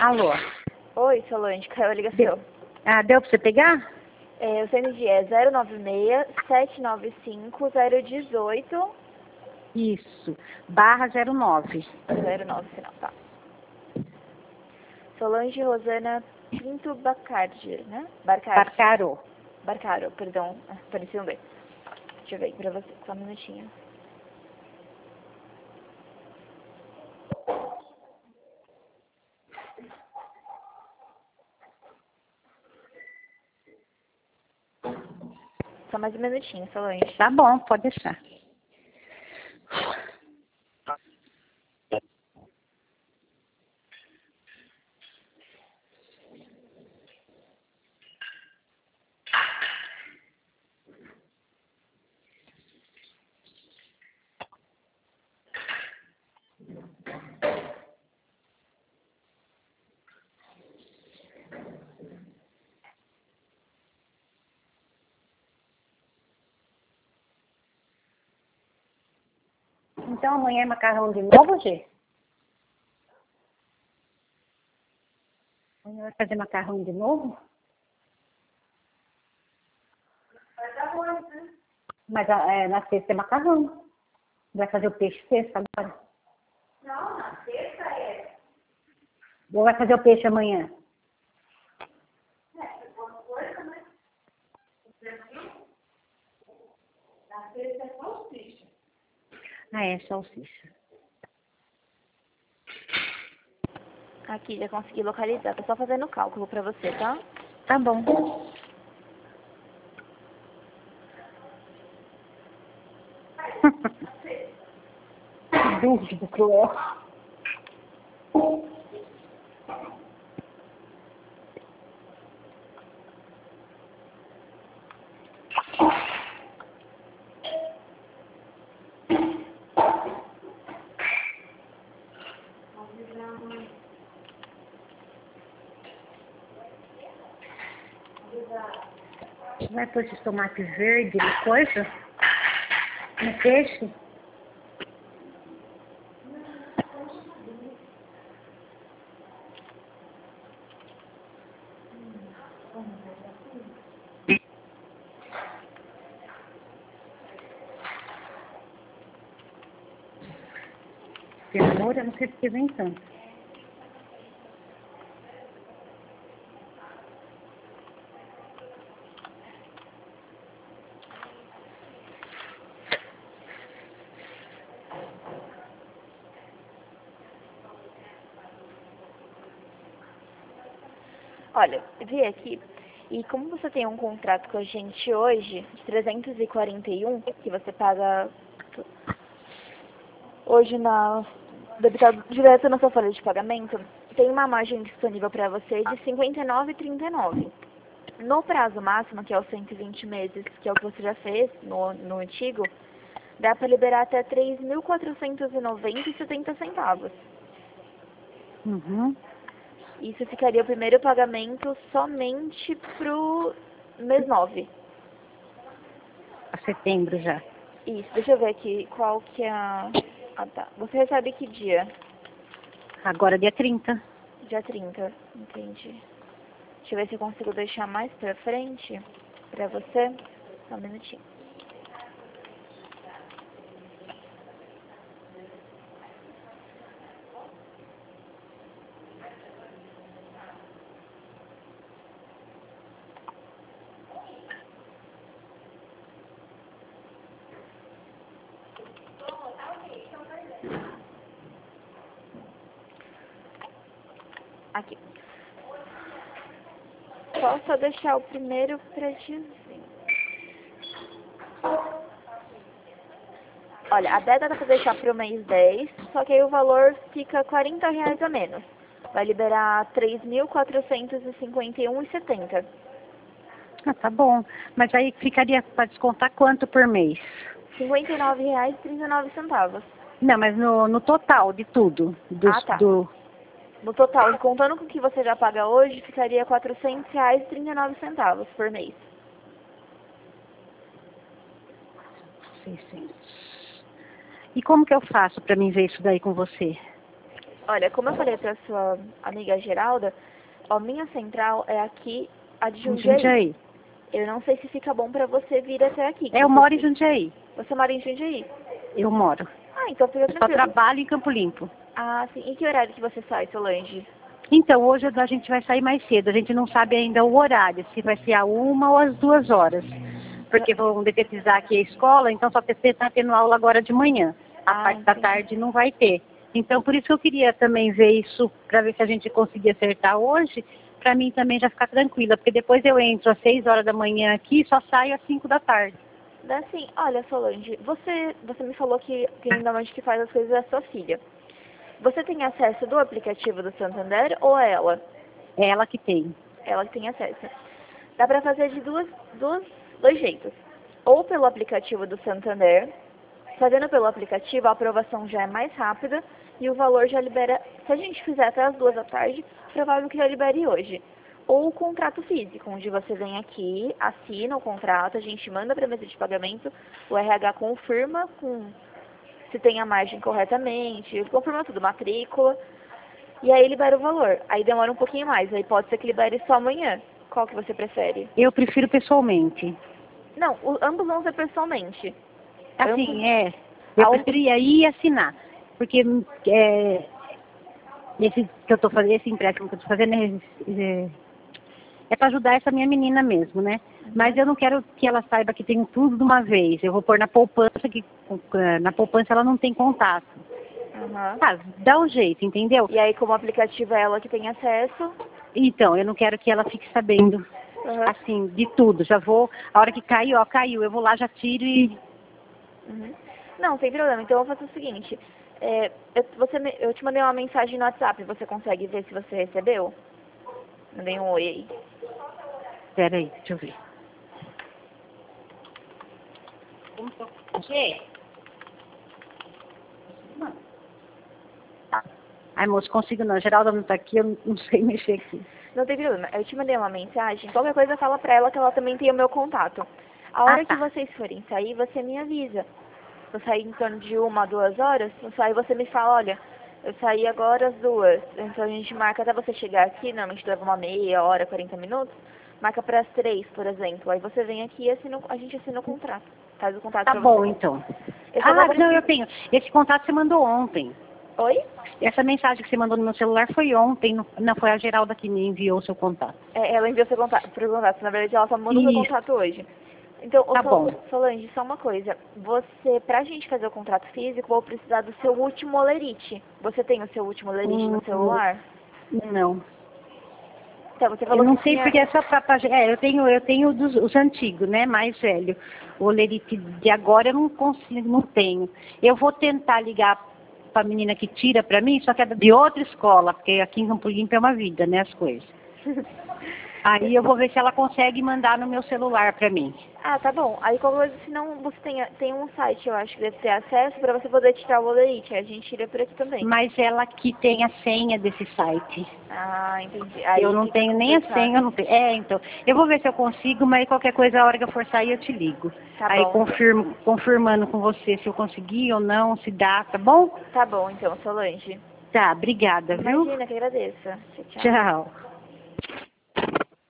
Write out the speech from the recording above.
Alô? Oi, Solange, caiu a ligação. Deu pra você pegar? O CND é 096-795-018. Isso, /09. 09 final, tá. Solange Rosana Pinto Bacardi, né? Barcarô. Barcaro, perdão. Parecia um B. Deixa eu ver aqui pra você, só um minutinho. Só mais um minutinho, Solange. Tá bom, pode deixar. Então amanhã é macarrão de novo, Gê? Amanhã vai fazer macarrão de novo? Mas na sexta é macarrão. Vai fazer o peixe sexta agora? Não, na sexta é. Ou vai fazer o peixe amanhã? Coisa, né? Na sexta é salsicha. É salsicha. Aqui, já consegui localizar. Tô só fazendo o cálculo pra você, tá? Tá bom. Dúvida cruel. Vai pôr esse tomate verde e coisa no peixe? Cenoura, não sei se vem tanto. Olha, eu vi aqui, e como você tem um contrato com a gente hoje, de 341, que você paga hoje debitado direto na sua folha de pagamento, tem uma margem disponível para você de 59,39. No prazo máximo, que é os 120 meses, que é o que você já fez no antigo, dá para liberar até 3.490,70 centavos. Uhum. Isso ficaria o primeiro pagamento somente pro mês 9. A setembro já. Isso, deixa eu ver aqui qual que é a... Ah, tá. Você recebe que dia? Agora dia 30. Dia 30, entendi. Deixa eu ver se eu consigo deixar mais pra frente pra você. Só um minutinho. Aqui. Posso deixar o primeiro pra dezembro. Olha, a data dá pra deixar pro mês 10, só que aí o valor fica R$ 40 a menos. Vai liberar 3.451,70. Ah, tá bom. Mas aí ficaria para descontar quanto por mês? R$ 59,39. Não, mas no total de tudo. Ah, tá. No total, contando com o que você já paga hoje, ficaria R$ 400,39 por mês. 600. E como que eu faço para mim ver isso daí com você? Olha, como eu falei pra sua amiga Geralda, a minha central é aqui, a de Em Jundiaí. Jundiaí. Eu não sei se fica bom pra você vir até aqui. Eu moro em Jundiaí. Você mora em Jundiaí? Eu moro. Ah, então fica Eu só tranquilo. trabalho em Campo Limpo. Ah, sim. E que horário que você sai, Solange? Então, hoje a gente vai sair mais cedo. A gente não sabe ainda o horário, se vai ser a 1 ou às 2 horas. Porque vão detetizar aqui a escola, então só está tendo aula agora de manhã. A parte da entendi. tarde não vai ter. Então, por isso que eu queria também ver isso, para ver se a gente conseguir acertar hoje, para mim também já ficar tranquila. Porque depois eu entro às 6 horas da manhã aqui e só saio às 5 da tarde. Dá sim. Olha, Solange, você me falou que quem normalmente que faz as coisas é a sua filha. Você tem acesso do aplicativo do Santander ou é ela? É ela que tem. Ela que tem acesso. Dá pra fazer de dois jeitos. Ou pelo aplicativo do Santander. Fazendo pelo aplicativo, a aprovação já é mais rápida e o valor já libera. Se a gente fizer até as 2 da tarde, provável que já libere hoje. Ou o contrato físico, onde você vem aqui, assina o contrato, a gente manda para a mesa de pagamento, o RH confirma se tem a margem corretamente, confirma tudo, matrícula, e aí libera o valor. Aí demora um pouquinho mais, aí pode ser que libere só amanhã. Qual que você prefere? Eu prefiro pessoalmente. Não, ambos vão ser pessoalmente. Assim, eu preferia ir e assinar. Porque esse que eu tô fazendo, esse empréstimo que eu tô fazendo é para ajudar essa minha menina mesmo, né? Mas eu não quero que ela saiba que tem tudo de uma vez. Eu vou pôr na poupança, que na poupança ela não tem contato. Ah, dá um jeito, entendeu? E aí, como o aplicativo é ela que tem acesso... Então, eu não quero que ela fique sabendo, assim, de tudo. Já vou, a hora que caiu, ó, caiu. Eu vou lá, já tiro e... Não, sem problema. Então eu vou fazer o seguinte. Eu te mandei uma mensagem no WhatsApp. Você consegue ver se você recebeu? Mandei um oi aí. Espera aí, deixa eu ver. Ai, moço, consigo não. Geralda não tá aqui, eu não sei mexer aqui. Não tem problema. Eu te mandei uma mensagem. Qualquer coisa fala pra ela que ela também tem o meu contato. A hora que vocês forem sair, você me avisa. Se eu sair em torno de 1 a 2 horas, aí você me fala, olha, eu saí agora às 2. Então a gente marca até você chegar aqui, normalmente leva uma meia hora, 40 minutos. Marca para as 3, por exemplo. Aí você vem aqui e a gente assina o contrato. Faz o contato Tá pra bom, você. então. Não, eu tenho. Esse contato você mandou ontem. Oi? Essa mensagem que você mandou no meu celular foi ontem, não foi a Geralda que me enviou o seu contato. Ela enviou seu contato, na verdade ela só mandou seu contato hoje. Então, tá bom. Solange, só uma coisa. Pra gente fazer o contrato físico, vou precisar do seu último olerite. Você tem o seu último olerite no celular? Não. Então, você falou eu não que sei tinha... porque essa eu tenho os antigos, né, mais velho. O olerite de agora eu não consigo, não tenho. Eu vou tentar ligar para a menina que tira para mim, só que é de outra escola, porque aqui em Campo Limpo é uma vida, né, as coisas. Aí eu vou ver se ela consegue mandar no meu celular para mim. Ah, tá bom. Aí, se não, você tem um site, eu acho que deve ter acesso para você poder tirar o olerite. A gente tira por aqui também. Mas ela que tem a senha desse site. Ah, entendi. Aí eu não tenho nem a senha, eu não tenho. Então. Eu vou ver se eu consigo, mas qualquer coisa, a hora que eu for sair, eu te ligo. Tá aí bom. confirmando com você se eu consegui ou não, se dá, tá bom? Tá bom, então, Solange. Tá, obrigada, viu? Imagina, que agradeça. Tchau. Tchau.